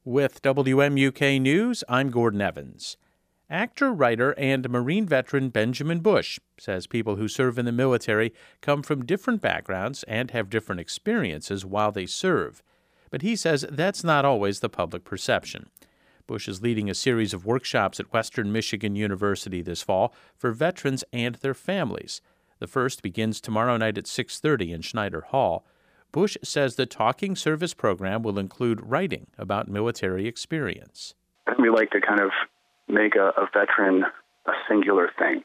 With WMUK News, I'm Gordon Evans. Actor, writer, and Marine veteran Benjamin Bush says people who serve in the military come from different backgrounds and have different experiences while they serve. But he says that's not always the public perception. Bush is leading a series of workshops at Western Michigan University this fall for veterans and their families. The first begins tomorrow night at 6:30 in Schneider Hall. Bush says the Talking Service program will include writing about military experience. We like to kind of make a veteran a singular thing.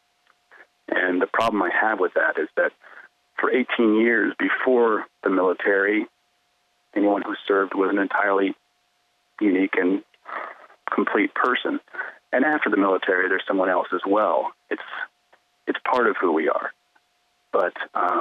And the problem I have with that is that for 18 years before the military, anyone who served was an entirely unique and complete person. And after the military, there's someone else as well. It's part of who we are. But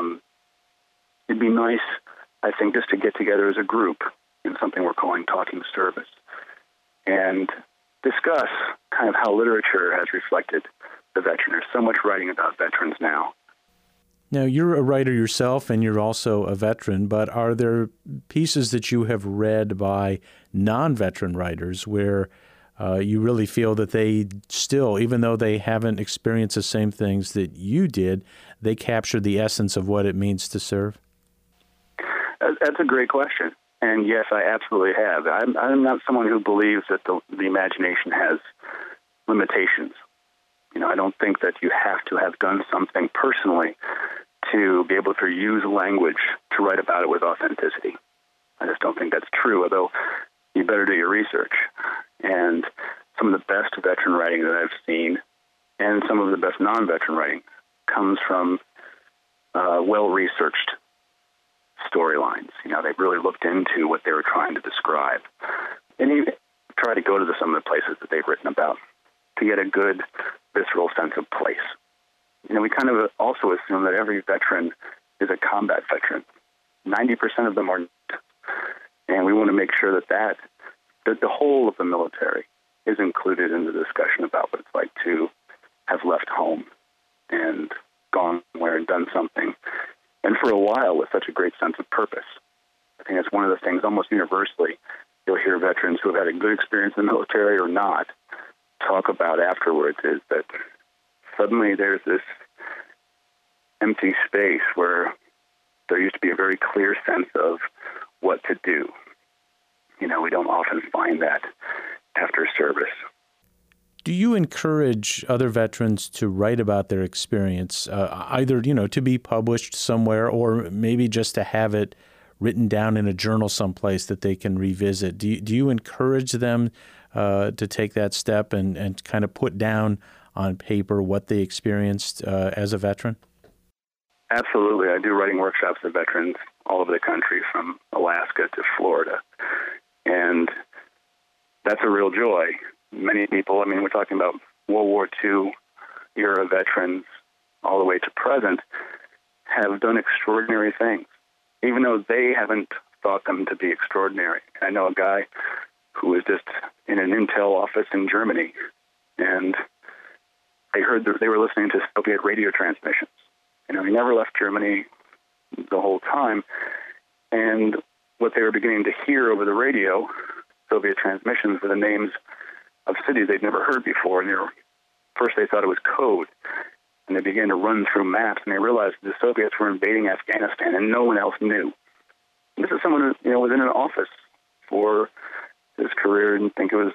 it'd be nice, I think, just to get together as a group in something we're calling Talking Service and discuss kind of how literature has reflected the veteran. There's so much writing about veterans now. Now, you're a writer yourself, and you're also a veteran, but are there pieces that you have read by non-veteran writers where you really feel that they still, even though they haven't experienced the same things that you did, they capture the essence of what it means to serve? That's a great question. And yes, I absolutely have. I'm not someone who believes that the imagination has limitations. I don't think that you have to have done something personally to be able to use language to write about it with authenticity. I just don't think that's true, although you better do your research. And some of the best veteran writing that I've seen and some of the best non-veteran writing comes from well-researched storylines. They've really looked into what they were trying to describe. And even try to go to some of the places that they've written about to get a good visceral sense of place. We kind of also assume that every veteran is a combat veteran. 90% of them are not. And we want to make sure that the whole of the military is included in the discussion about what it's like to have left home and gone somewhere and done something. And for a while with such a great sense of purpose. I think that's one of the things almost universally you'll hear veterans who have had a good experience in the military or not talk about afterwards is that suddenly there's this empty space where there used to be a very clear sense of what to do. We don't often find that after service. Do you encourage other veterans to write about their experience, either, to be published somewhere or maybe just to have it written down in a journal someplace that they can revisit? Do you encourage them to take that step and kind of put down on paper what they experienced as a veteran? Absolutely. I do writing workshops with veterans all over the country, from Alaska to Florida. And that's a real joy. Many people, we're talking about World War II era veterans all the way to present, have done extraordinary things, even though they haven't thought them to be extraordinary. I know a guy who was just in an intel office in Germany, and they heard that they were listening to Soviet radio transmissions. He never left Germany the whole time, and what they were beginning to hear over the radio, Soviet transmissions, were the names of cities they'd never heard before. And first they thought it was code, and they began to run through maps, and they realized the Soviets were invading Afghanistan, and no one else knew. And this is someone who was in an office for his career and think it was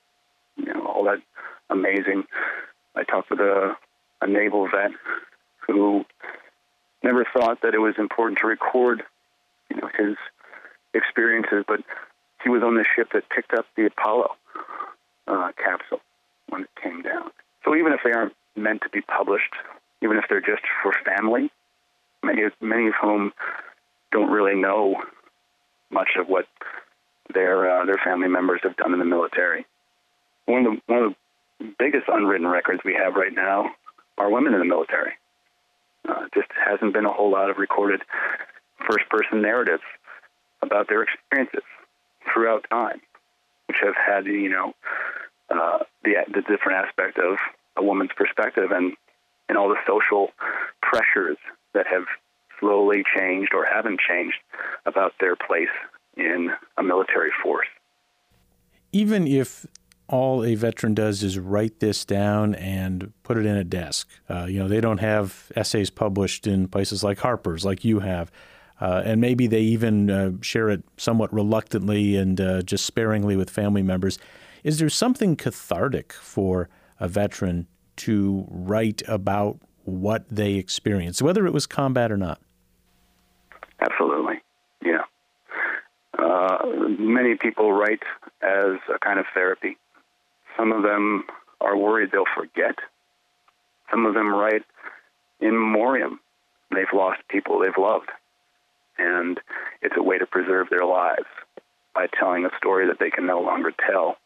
all that amazing. I talked with a naval vet who never thought that it was important to record his experiences, but he was on the ship that picked up the Apollo capsule when it came down. So even if they aren't meant to be published, even if they're just for family, many of whom don't really know much of what their family members have done in the military. One of the biggest unwritten records we have right now are women in the military. Just hasn't been a whole lot of recorded first-person narratives about their experiences throughout time, which have had the different aspect of a woman's perspective and all the social pressures that have slowly changed or haven't changed about their place in a military force. Even if all a veteran does is write this down and put it in a desk, they don't have essays published in places like Harper's, like you have, and maybe they even share it somewhat reluctantly and just sparingly with family members. Is there something cathartic for a veteran to write about what they experienced, whether it was combat or not? Absolutely, yeah. Many people write as a kind of therapy. Some of them are worried they'll forget. Some of them write in memoriam. They've lost people they've loved, and it's a way to preserve their lives by telling a story that they can no longer tell.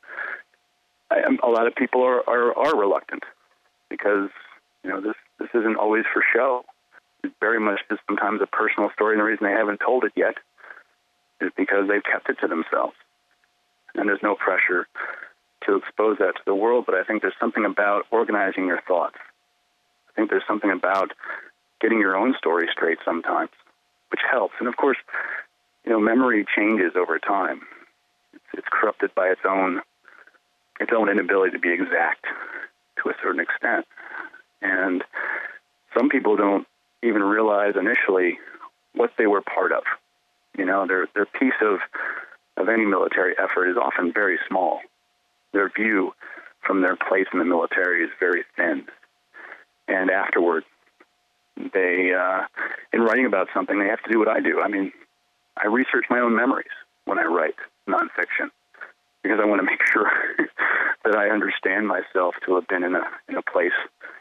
A lot of people are reluctant because this isn't always for show. It very much is sometimes a personal story, and the reason they haven't told it yet is because they've kept it to themselves. And there's no pressure to expose that to the world, but I think there's something about organizing your thoughts. I think there's something about getting your own story straight sometimes, which helps. And of course, memory changes over time. It's corrupted by its own inability to be exact to a certain extent. And some people don't even realize initially what they were part of. Their piece of any military effort is often very small. Their view from their place in the military is very thin. And afterward, they, in writing about something, they have to do what I do. I mean, I research my own memories when I write nonfiction because I want to make sure that I understand myself to have been in a place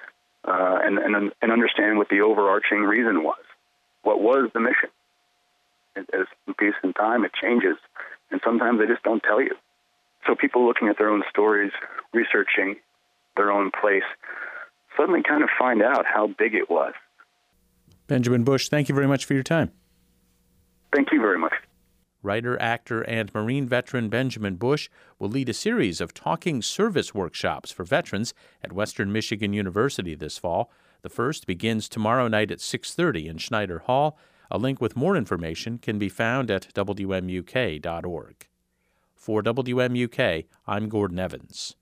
and understand what the overarching reason was. What was the mission? As piece in time, it changes, and sometimes they just don't tell you. So people looking at their own stories, researching their own place, suddenly kind of find out how big it was. Benjamin Bush, thank you very much for your time. Thank you very much. Writer, actor, and Marine veteran Benjamin Bush will lead a series of talking service workshops for veterans at Western Michigan University this fall. The first begins tomorrow night at 6:30 in Schneider Hall. A link with more information can be found at WMUK.org. For WMUK, I'm Gordon Evans.